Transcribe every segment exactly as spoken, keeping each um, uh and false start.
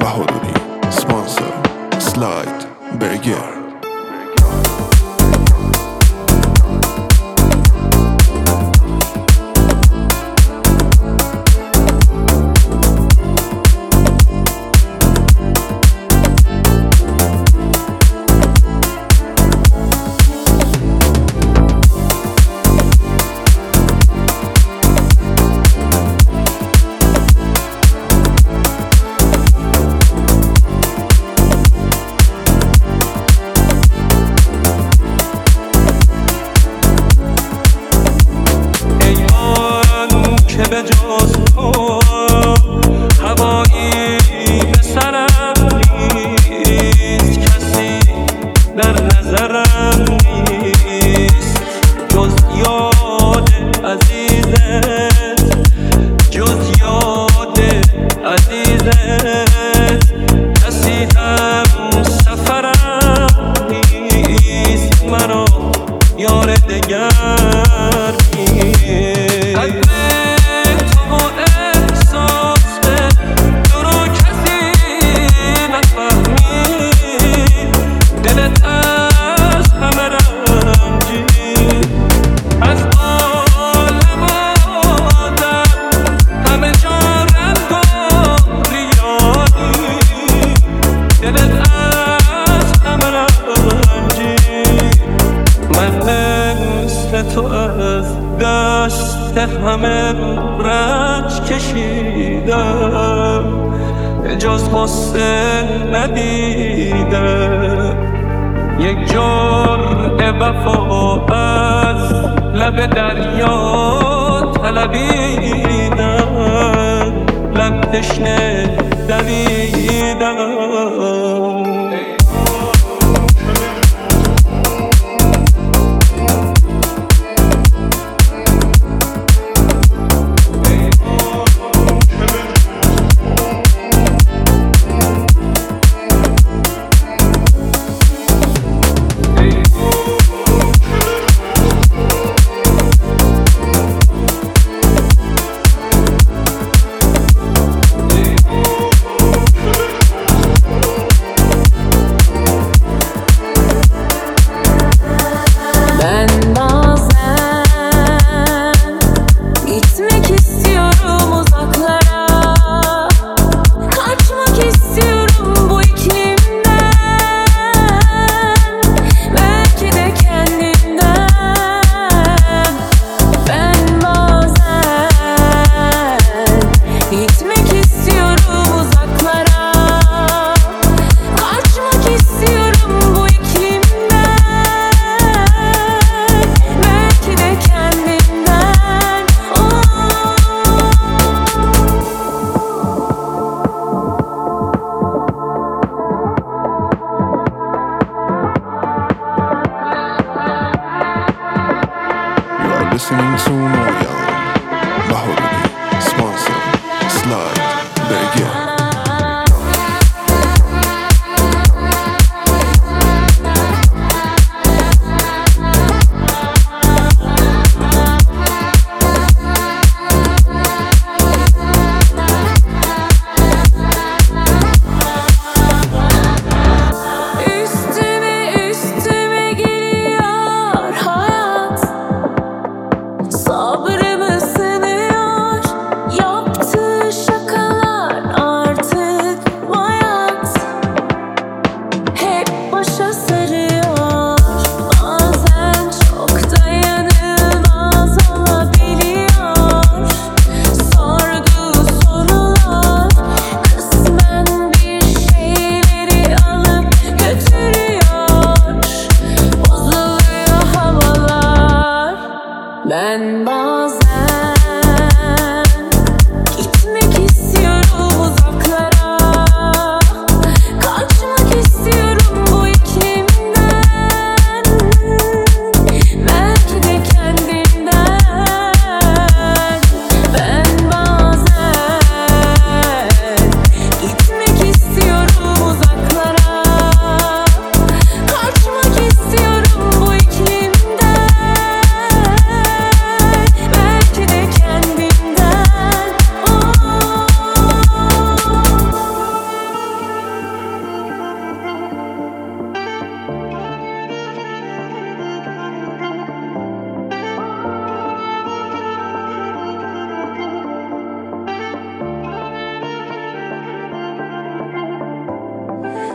بهادری. سپانسر سلاید برگر. به جز تو هوایی به سرم نیست، کسی در نظرم نیست جز یاد عزیزت، جز یاد عزیزت. کسی هم سفرم نیست، مرا یار دگر نیست. تو از دست همه رنج کشیدم، جز غصه ندیدم. یک جرعه وفا از لب دریا طلبیدم، لب تشنه دویدم.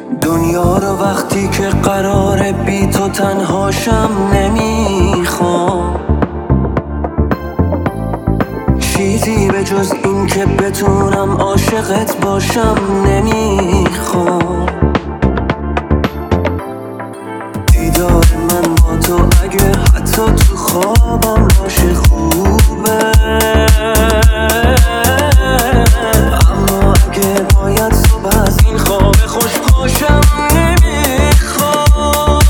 دنیا رو وقتی که قراره بی تو تنهاشم نمیخوام، چیزی به جز این که بتونم عاشقت باشم نمیخوام. دیدار من با تو اگه حتی تو خوابم باشه خوبه، اما اگه باید صبح از این خواب خوش پاشم نمیخوام.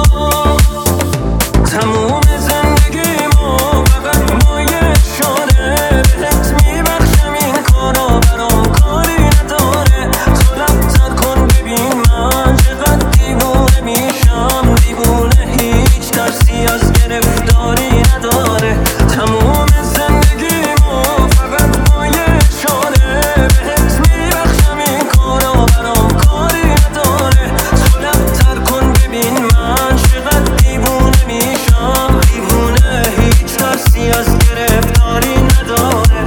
تموم زندگیمو فقط با یه اشاره بهت میبخشم، این کارا برام کاری نداره. خلبتر کن ببین من چقدر دیوونه میشم، دیوونه هیچ ترسی از گرفتاری نداره. تموم زندگیمو فقط با یه اشاره بهت میبخشم، این کارا برام کاری نداره. خلبتر کن ببین من چقدر دیوونه میشم، دیوونه هیچ ترسی از گرفتاری نداره.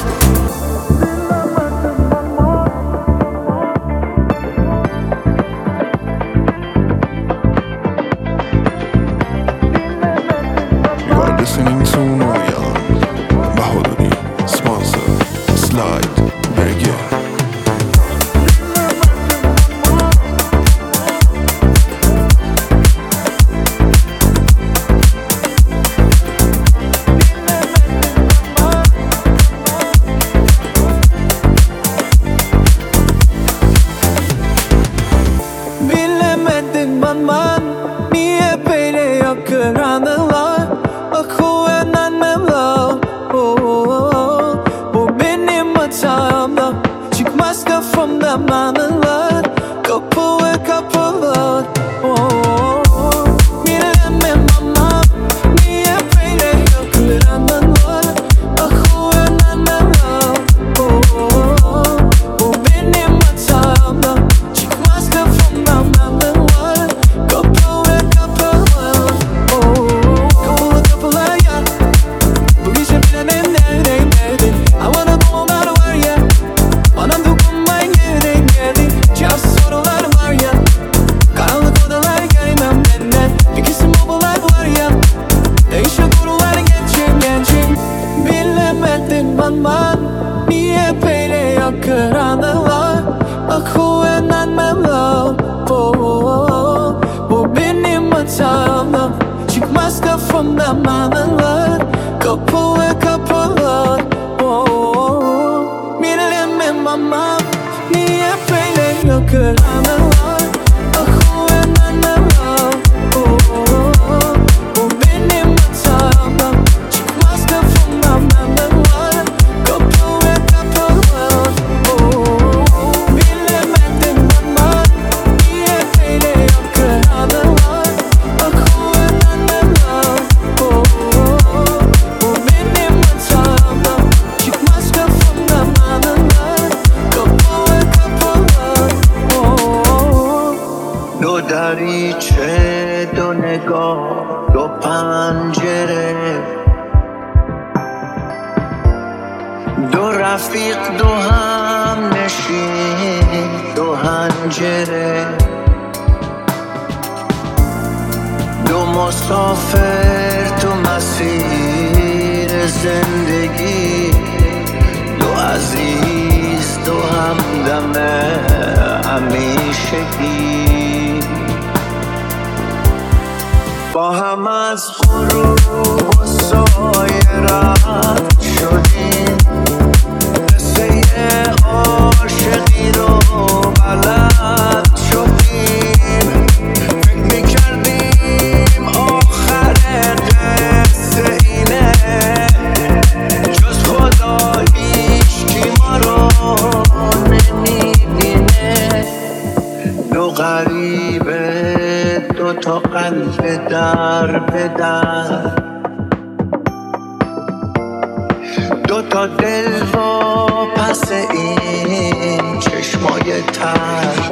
You are listening to Noyan Bahaduri, sponsor Slide Burger. Bilemedin bana niye böyle yakın anılar, akıl önemli la. Oh, oh, oh. Bu benim hatamda, çıkmaz kafamdan anılar, kapı ve kapılar. Oh, oh, oh. Bilemem ama niye böyle yakın anılar, akıl önemli la. Oh, oh, oh. Bu benim hatamda, çıkmaz kafamdan anılar, kapı ve kapılar. Oh, oh, oh. Kapılı kapılar ya, bu gece bilenin neredeydi? I wanna go on out var ya, bana dokunmayın gelin gelin. Cevap sorular var ya, karanlık odalar gelmem benden. Bir kesim babalar var ya, değişik kurular gençim gençim. Bilemedin bana niye böyle yakın anılar, akıl önemem la. Oh, oh, oh. Bu benim hatamda, çıkmaz kafamdan anılar, kapı ve kapılar. Oh, oh, oh. Bilemem ama niye böyle yakın anılar, akıl önemem la. Oh, oh, oh. Bu benim hatamda, çıkmaz kafamdan anılar, kapı ve kapılar. Oh, oh, oh. Bilemedin ama niye böyle yakın anılar, akıl önemem la. Oh, oh, oh. Bu benim hatamda, çıkmaz kafamdan anılar, kapı ve kapılar. Oh, oh, oh. دو دریچه دو نگاه دو پنجره، دو رفیق دو هم نشین دو هنجره، دو مسافر تو مسیر زندگی، دو عزیز دو همدم همیشگی. با هم از غروب و سایه رد شدیم، قصه عاشقی رو بلد شدیم. فکر میکردیم آخر قصه اینه، جز خدا هیچکی ما رو نمیبینه. دو غریبه دو تا قلب در به در، دو تا دل و پس این چشمای تر،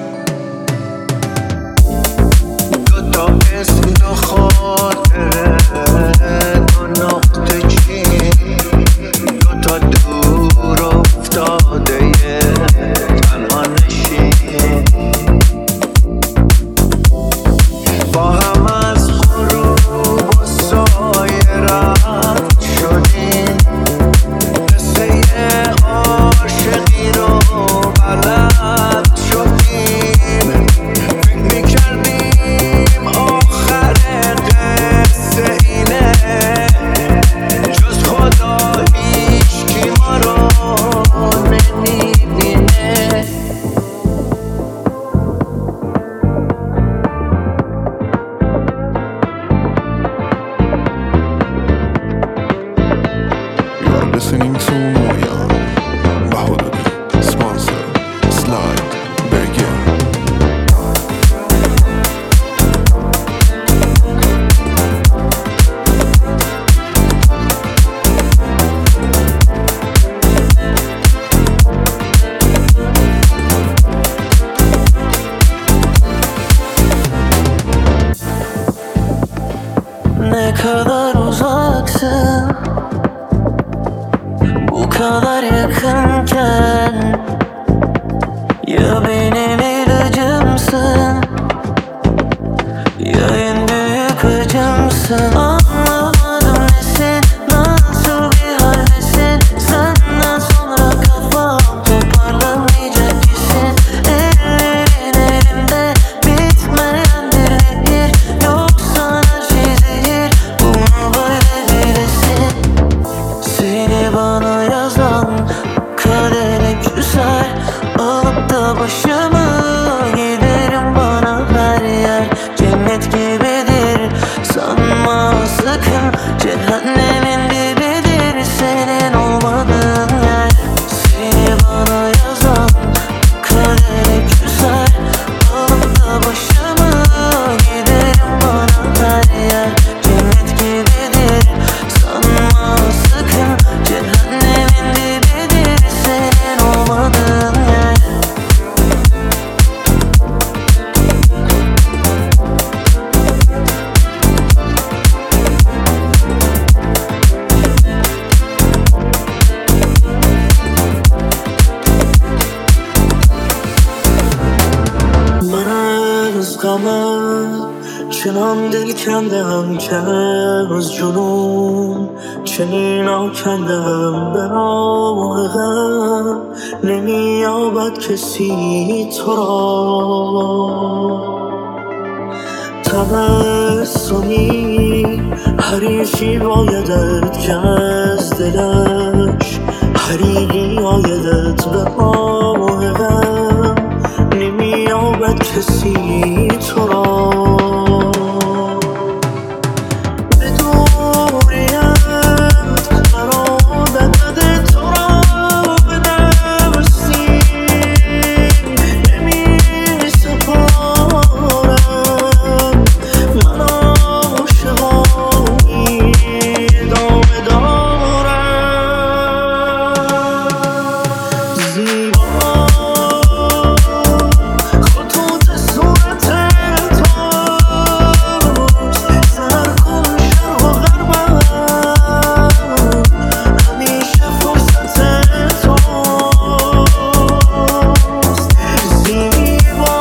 دو تا اسم دو خاطره دو نقطه چین، دو تا دور افتاده تنها نشین. Ya benim ilacımsın, ya en büyük acımsın. Anlamadım nesin, nasıl bir haldesin. Senden sonra kafam toparlanmayacak kesin. Ellerin elimde bitmeyen bir nehir. Yoksa her şey zehir, bunu böyle bilesin. Seni bana yazan kadere küser, alıp da başımı giderim bana her yer. Cennet gibidir sanma sakın, cehennemin dibidir senin olmadığın yer. Seni bana yazan kadere küser, alıp da başımı giderim bana her yer. Cennet gibidir sanma sakın, cehennemin dibidir senin olmadığın yer. من از غمت چنان دل کندم که از جنون چنین آکندم. به راه غم نمییابد کسی تو را. تبسمی حریفی بایدت که از دلش حریری آیدت. به راه غم نمییابد کسی تو را. به دوریت قرار بده تو را به دستی نمی سپارم. من عاشقانی ادامه دارم. زیبا خطوط صورت توست، سر کن شرق و غربم، همیشه فرصت توست. زیبا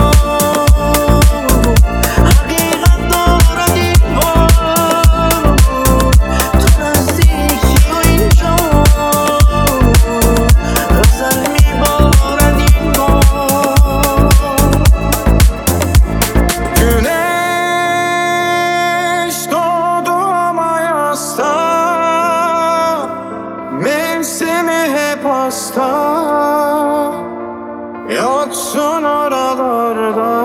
حقیقت دارد این بار، تو نزدیکی و اینجا غزل میبارد این بار. Güneş doğdu ama yasta, mevsimi hep hasta. Yoksun oralarda,